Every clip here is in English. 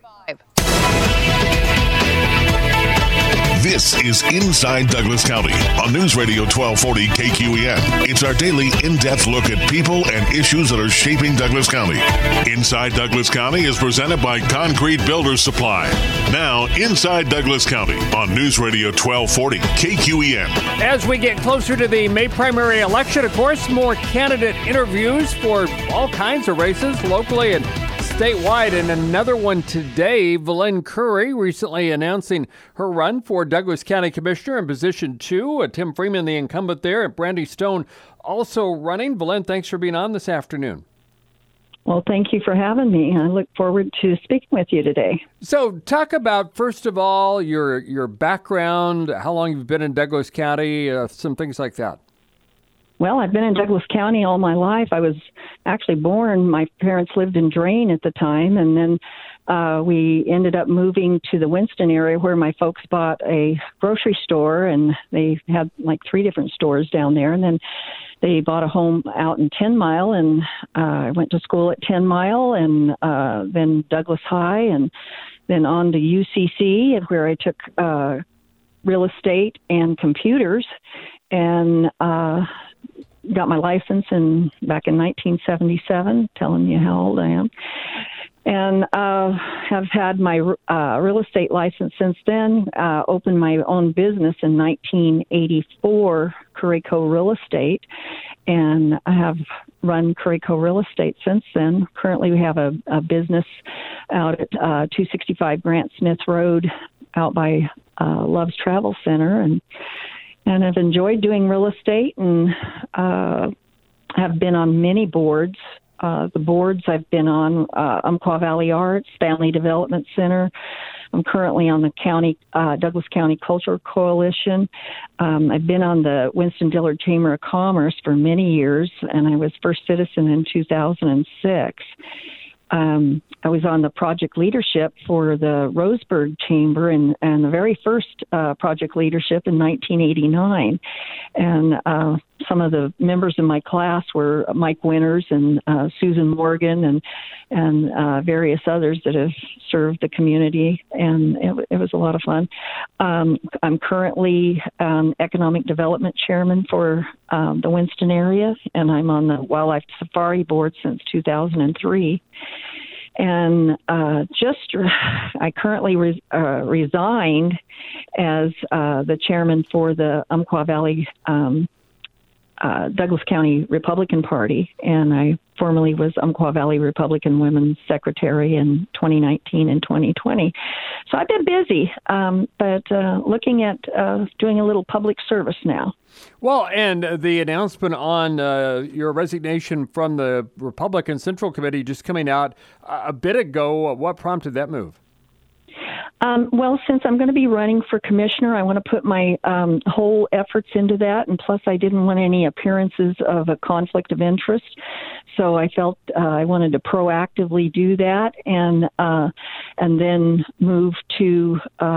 This is Inside Douglas County on News Radio 1240 KQEN. It's our daily in-depth look at people and issues that are shaping Douglas County. Inside Douglas County is presented by Concrete Builders Supply. Now, Inside Douglas County on News Radio 1240 KQEN. As we get closer to the May primary election, of course, more candidate interviews for all kinds of races locally and statewide, and another one today. Valin Curry recently announcing her run for Douglas County Commissioner in position 2. Tim Freeman, the incumbent there, and Brandy Stone also running. Valin, thanks for being on this afternoon. Well, thank you for having me. I look forward to speaking with you today. So talk about, first of all, your background, how long you've been in Douglas County, some things like that. Well, I've been in Douglas County all my life. I was actually born. My parents lived in Drain at the time, and then we ended up moving to the Winston area where my folks bought a grocery store, and they had like 3 different stores down there. And then they bought a home out in 10 Mile, and I went to school at 10 Mile, and then Douglas High, and then on to UCC, where I took real estate and computers, and got my license back in 1977, telling you how old I am. And have had my real estate license since then, opened my own business in 1984, Currico Real Estate, and I have run Currico Real Estate since then. Currently, we have a business out at 265 Grant Smith Road out by Love's Travel Center, and I've enjoyed doing real estate and have been on many boards. The boards I've been on, Umpqua Valley Arts, Family Development Center. I'm currently on the Douglas County Cultural Coalition. I've been on the Winston-Dillard Chamber of Commerce for many years, and I was first citizen in 2006. I was on the project leadership for the Roseburg Chamber and the very first project leadership in 1989. And some of the members in my class were Mike Winters and Susan Morgan and various others that have served the community, and it was a lot of fun. I'm currently economic development chairman for the Winston area, and I'm on the Wildlife Safari Board since 2003. And I currently resigned as the chairman for the Umpqua Valley Douglas County Republican Party, and I formerly was Umpqua Valley Republican Women's Secretary in 2019 and 2020. So I've been busy, but looking at doing a little public service now. Well, and the announcement on your resignation from the Republican Central Committee just coming out a bit ago, what prompted that move? Well, since I'm going to be running for commissioner, I want to put my whole efforts into that. And plus, I didn't want any appearances of a conflict of interest. So I felt I wanted to proactively do that and then move to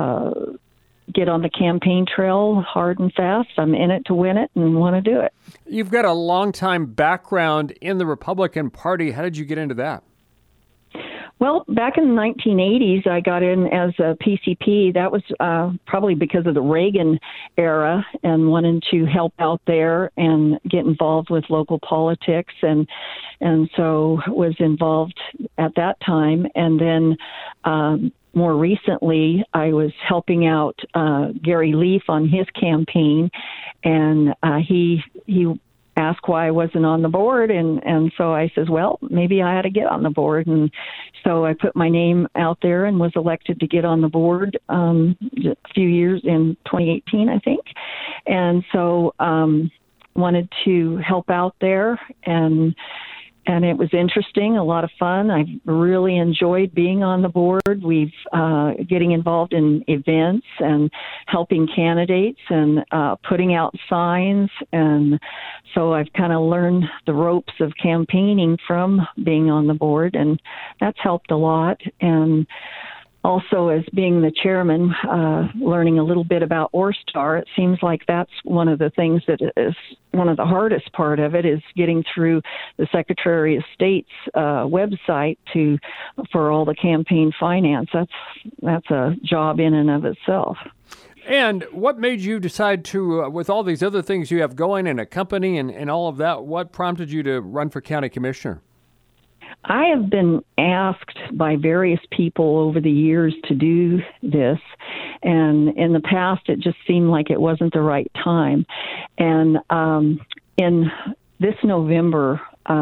get on the campaign trail hard and fast. I'm in it to win it and want to do it. You've got a long-time background in the Republican Party. How did you get into that? Well, back in the 1980s, I got in as a PCP. That was probably because of the Reagan era and wanting to help out there and get involved with local politics. And so was involved at that time. And then more recently, I was helping out Gary Leaf on his campaign. And he asked why I wasn't on the board, and so I says, well, maybe I ought to get on the board, and so I put my name out there and was elected to get on the board a few years in 2018, I think, and so wanted to help out there, and it was interesting, a lot of fun. I really enjoyed being on the board. We've getting involved in events and helping candidates and putting out signs. And so I've kind of learned the ropes of campaigning from being on the board, and that's helped a lot. And also, as being the chairman, learning a little bit about ORSTAR, it seems like that's one of the things that is one of the hardest part of it, is getting through the Secretary of State's website for all the campaign finance. That's a job in and of itself. And what made you decide to, with all these other things you have going in a company and all of that, what prompted you to run for county commissioner? I have been asked by various people over the years to do this, and in the past it just seemed like it wasn't the right time. And in this November,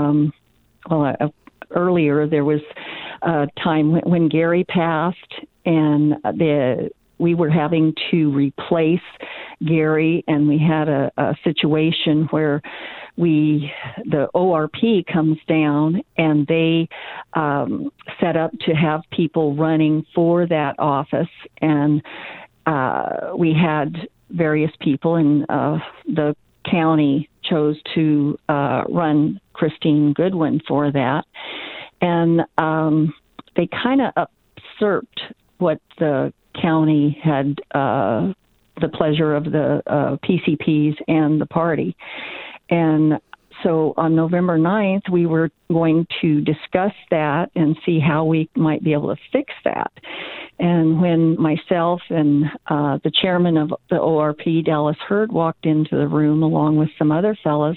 earlier there was a time when Gary passed, and we were having to replace Gary, and we had a situation where the ORP comes down, and they set up to have people running for that office, and we had various people, and the county chose to run Christine Goodwin for that, and they kind of usurped what the county had the pleasure of the PCPs and the party. And so on November 9th, we were going to discuss that and see how we might be able to fix that. And when myself and the chairman of the ORP, Dallas Hurd, walked into the room along with some other fellows,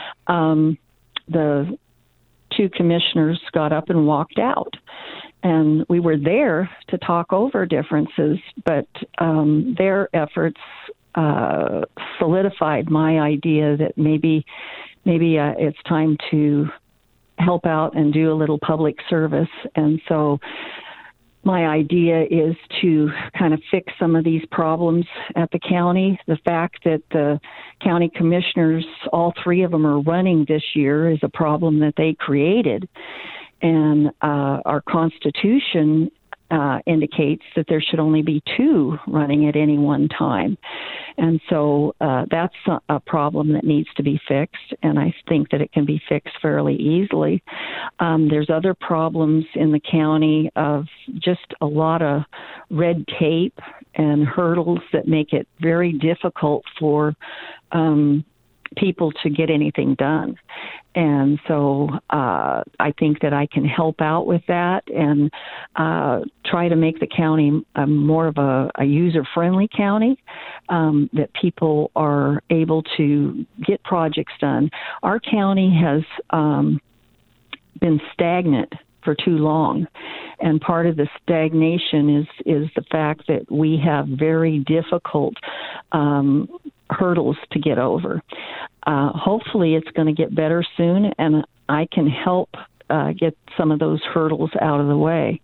the two commissioners got up and walked out. And we were there to talk over differences, but their efforts solidified my idea that maybe it's time to help out and do a little public service. And so my idea is to kind of fix some of these problems at the county. The fact that the county commissioners, all three of them, are running this year is a problem that they created. And our Constitution indicates that there should only be two running at any one time. And so that's a problem that needs to be fixed, and I think that it can be fixed fairly easily. There's other problems in the county of just a lot of red tape and hurdles that make it very difficult for people to get anything done. And so I think that I can help out with that and try to make the county more of a user-friendly county, that people are able to get projects done. Our county has been stagnant for too long, and part of the stagnation is the fact that we have very difficult hurdles to get over. Hopefully it's going to get better soon, and I can help get some of those hurdles out of the way.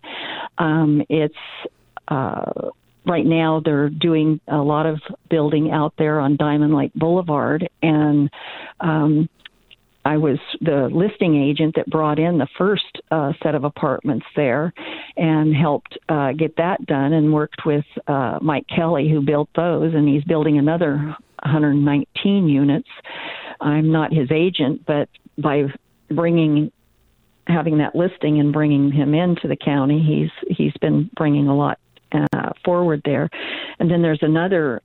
Right now they're doing a lot of building out there on Diamond Lake Boulevard, and I was the listing agent that brought in the first set of apartments there and helped get that done, and worked with Mike Kelly, who built those, and he's building another 119 units. I'm not his agent, but by having that listing and bringing him into the county, he's been bringing a lot forward there. And then there's another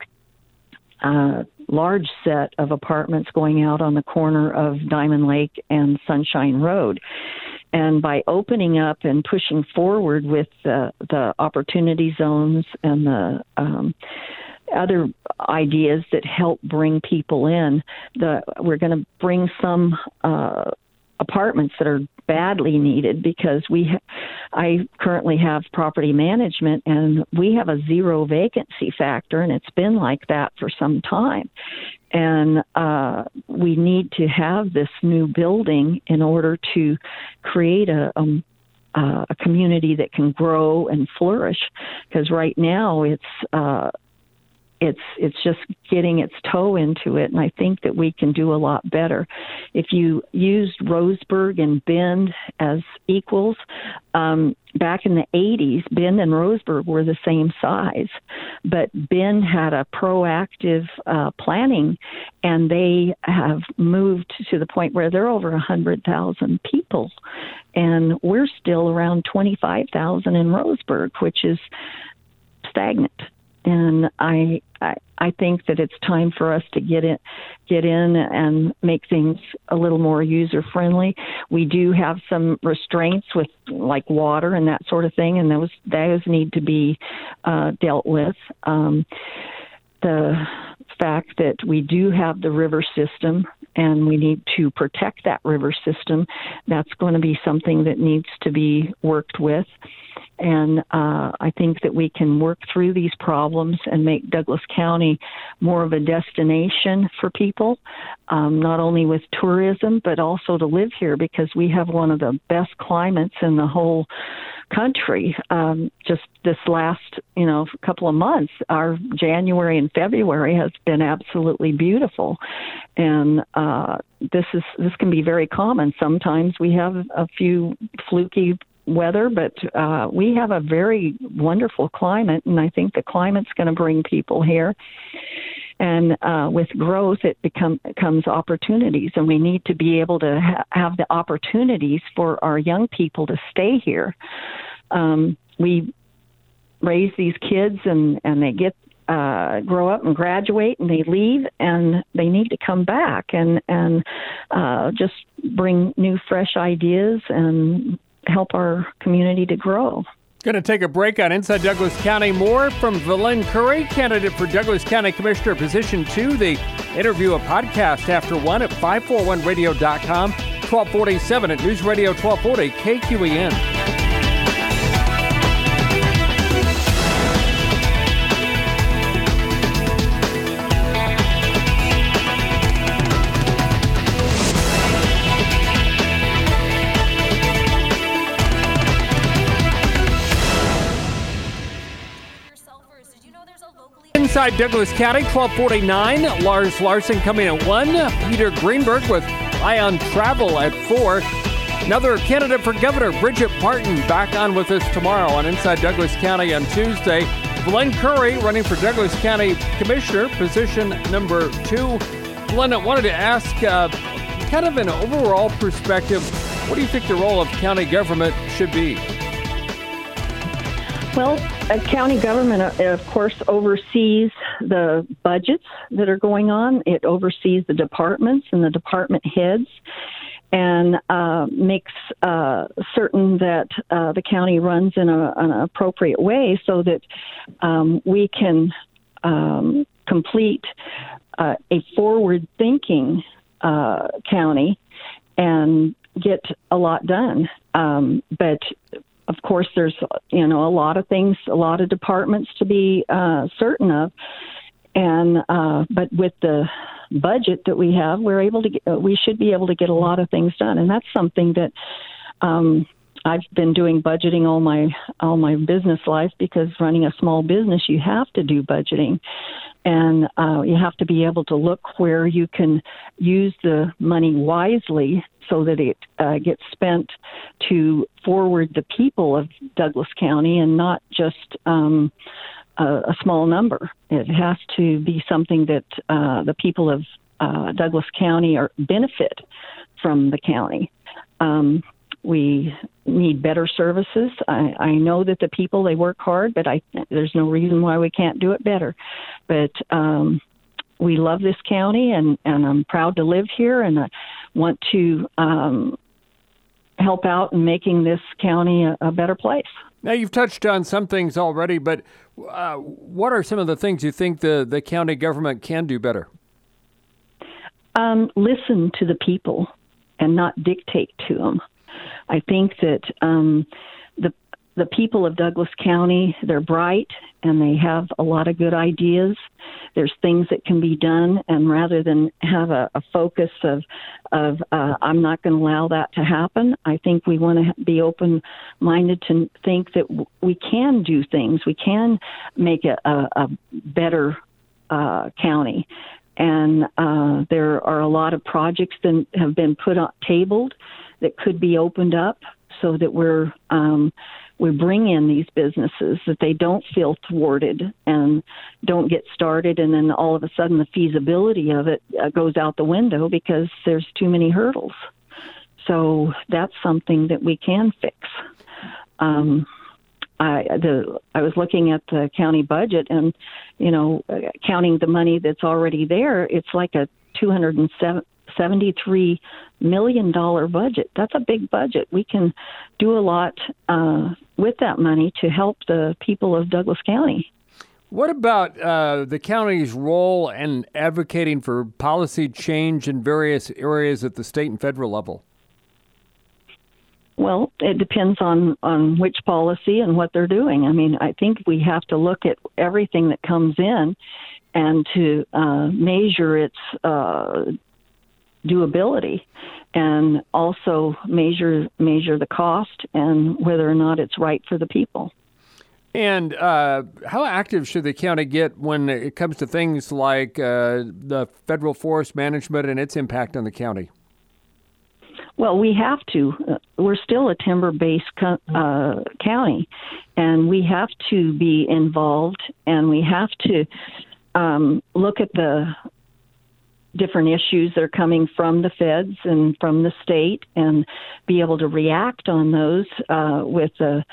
large set of apartments going out on the corner of Diamond Lake and Sunshine Road. And by opening up and pushing forward with the opportunity zones and the other ideas that help bring people in, we're going to bring some apartments that are badly needed, because I currently have property management, and we have a zero vacancy factor, and it's been like that for some time. And we need to have this new building in order to create a community that can grow and flourish, because right now it's it's just getting its toe into it, and I think that we can do a lot better. If you used Roseburg and Bend as equals, back in the 80s, Bend and Roseburg were the same size, but Bend had a proactive planning, and they have moved to the point where they're over 100,000 people, and we're still around 25,000 in Roseburg, which is stagnant. And I think that it's time for us to get in and make things a little more user friendly. We do have some restraints with like water and that sort of thing, and those need to be dealt with. The fact that we do have the river system and we need to protect that river system, that's going to be something that needs to be worked with. And I think that we can work through these problems and make Douglas County more of a destination for people, not only with tourism, but also to live here, because we have one of the best climates in the whole country. Just this last, couple of months, our January and February has been absolutely beautiful. And this can be very common. Sometimes we have a few fluky weather, but we have a very wonderful climate, and I think the climate's going to bring people here. And with growth, it comes opportunities, and we need to be able to have the opportunities for our young people to stay here. We raise these kids, and they get grow up and graduate, and they leave, and they need to come back and just bring new, fresh ideas and help our community to grow. Going to take a break on Inside Douglas County. More from Valin Curry, candidate for Douglas County Commissioner Position 2. The interview, a podcast after 1 at 541radio.com, 1247 at News Radio 1240 KQEN. Inside Douglas County, 1249. Lars Larson coming at 1. Peter Greenberg with Eye on Travel at 4. Another candidate for governor, Bridget Parton, back on with us tomorrow on Inside Douglas County on Tuesday. Valin Curry running for Douglas County Commissioner, position number 2. Valin, I wanted to ask, kind of an overall perspective, what do you think the role of county government should be? Well, county government, of course, oversees the budgets that are going on. It oversees the departments and the department heads, and makes certain that the county runs in an appropriate way so that we can complete a forward-thinking county and get a lot done. But of course, there's, a lot of things, a lot of departments to be certain of. And but with the budget that we have, we should be able to get a lot of things done. And that's something that I've been doing budgeting all my business life, because running a small business, you have to do budgeting. And you have to be able to look where you can use the money wisely so that it gets spent to forward the people of Douglas County and not just a small number. It has to be something that the people of Douglas County benefit from the county. We need better services. I know that the people, they work hard, but there's no reason why we can't do it better. But we love this county, and I'm proud to live here, and I want to help out in making this county a better place. Now, you've touched on some things already, but what are some of the things you think the county government can do better? Listen to the people and not dictate to them. I think that the people of Douglas County, they're bright and they have a lot of good ideas. There's things that can be done, and rather than have a focus of I'm not going to allow that to happen, I think we want to be open-minded to think that we can do things. We can make a better county. And there are a lot of projects that have been tabled that could be opened up so that we bring in these businesses, that they don't feel thwarted and don't get started, and then all of a sudden the feasibility of it goes out the window because there's too many hurdles. So that's something that we can fix. I was looking at the county budget, and counting the money that's already there, it's like a $273 million budget. That's a big budget. We can do a lot with that money to help the people of Douglas County. What about the county's role in advocating for policy change in various areas at the state and federal level? Well, it depends on which policy and what they're doing. I mean, I think we have to look at everything that comes in and to measure its doability, and also measure the cost and whether or not it's right for the people. And how active should the county get when it comes to things like the federal forest management and its impact on the county? Well, we have to. We're still a timber-based county, and we have to be involved, and we have to look at the different issues that are coming from the feds and from the state and be able to react on those with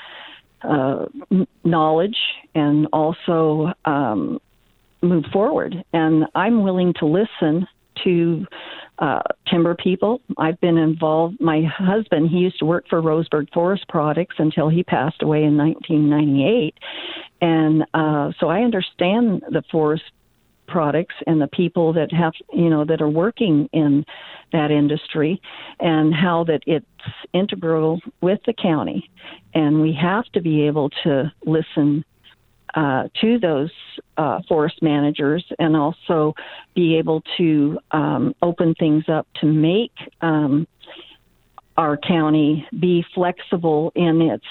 knowledge and also move forward. And I'm willing to listen to timber people. I've been involved. My husband, he used to work for Roseburg Forest Products until he passed away in 1998. And so I understand the forest products and the people that have, that are working in that industry, and how that it's integral with the county. And we have to be able to listen to those forest managers, and also be able to open things up to make our county be flexible in its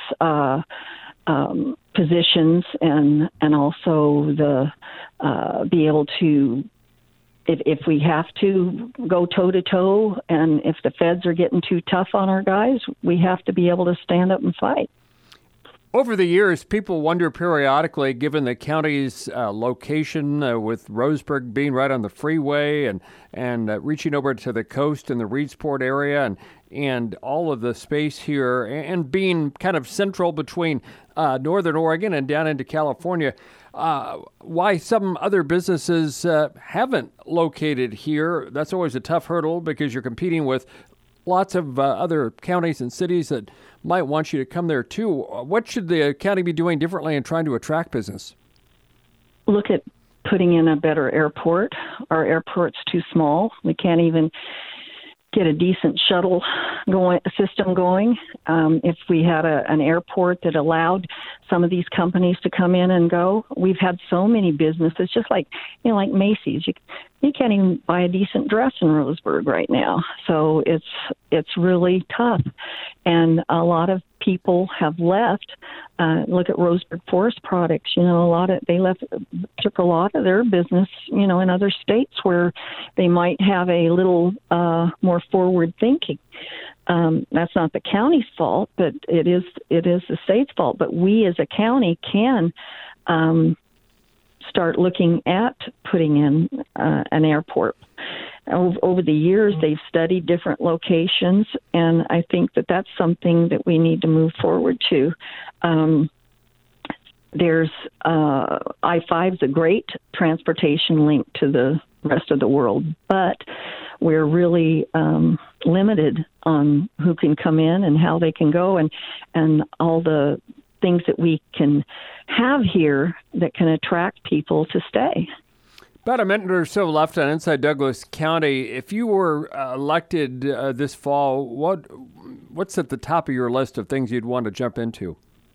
positions, and also be able to, if we have to go toe-to-toe, and if the feds are getting too tough on our guys, we have to be able to stand up and fight. Over the years, people wonder periodically, given the county's location with Roseburg being right on the freeway and reaching over to the coast in the Reedsport area and all of the space here, and being kind of central between northern Oregon and down into California, why some other businesses haven't located here. That's always a tough hurdle because you're competing with lots of other counties and cities that might want you to come there too. What should the county be doing differently in trying to attract business? Look at putting in a better airport. Our airport's too small. We can't even get a decent shuttle system going. If we had an airport that allowed some of these companies to come in and go, we've had so many businesses, just like Macy's. You can't even buy a decent dress in Roseburg right now. So it's really tough. And a lot of people have left. Look at Roseburg Forest Products. They took a lot of their business, in other states where they might have a little more forward thinking. That's not the county's fault, but it is the state's fault. But we as a county can start looking at putting in an airport. Over the years, they've studied different locations, and I think that that's something that we need to move forward to. There's I-5 is a great transportation link to the rest of the world, but we're really limited on who can come in and how they can go, and all the things that we can have here that can attract people to stay. About a minute or so left on Inside Douglas County. If you were elected this fall, what's at the top of your list of things you'd want to jump into?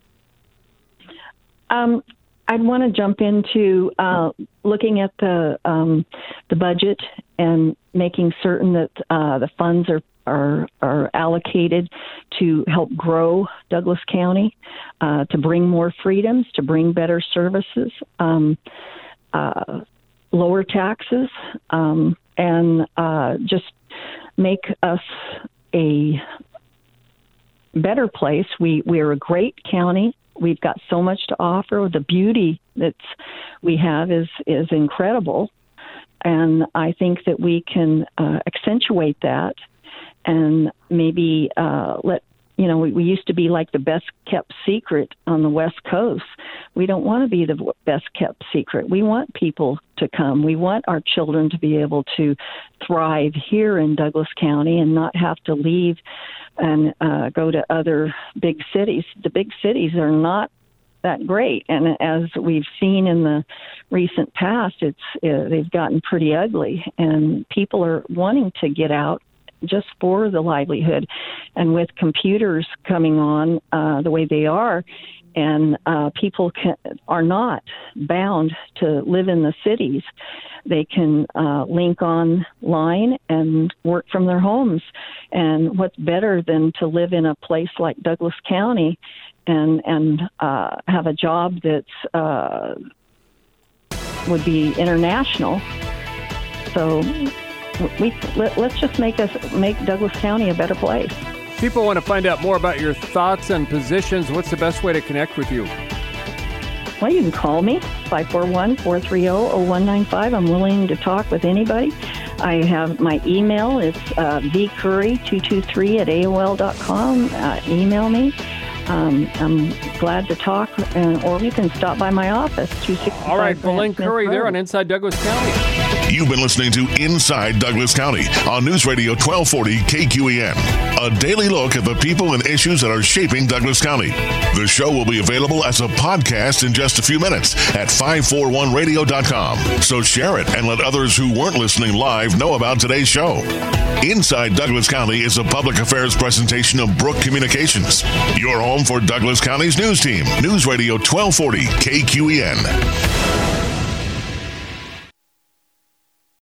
I'd want to jump into looking at the budget and making certain that the funds are allocated to help grow Douglas County, to bring more freedoms, to bring better services. lower taxes and just make us a better place. We're a great county. We've got so much to offer. The beauty that we have is incredible. And I think that we can accentuate that and maybe we used to be like the best kept secret on the West Coast. We don't want to be the best kept secret. We want people to come. We want our children to be able to thrive here in Douglas County and not have to leave and go to other big cities. The big cities are not that great, and as we've seen in the recent past, they've gotten pretty ugly, and people are wanting to get out just for the livelihood. And with computers coming on the way they are, and people are not bound to live in the cities. They can link online and work from their homes. And what's better than to live in a place like Douglas County and have a job that's would be international. So let's just make Douglas County a better place. People want to find out more about your thoughts and positions. What's the best way to connect with you? Well, you can call me, 541-430-0195. I'm willing to talk with anybody. I have my email. It's vcurry223@aol.com. Email me. I'm glad to talk, or you can stop by my office, 265. All right, Belen Curry there on Inside Douglas County. You've been listening to Inside Douglas County on News Radio 1240 KQEN. A daily look at the people and issues that are shaping Douglas County. The show will be available as a podcast in just a few minutes at 541radio.com. So share it and let others who weren't listening live know about today's show. Inside Douglas County is a public affairs presentation of Brook Communications. Your home for Douglas County's news team. News Radio 1240 KQEN.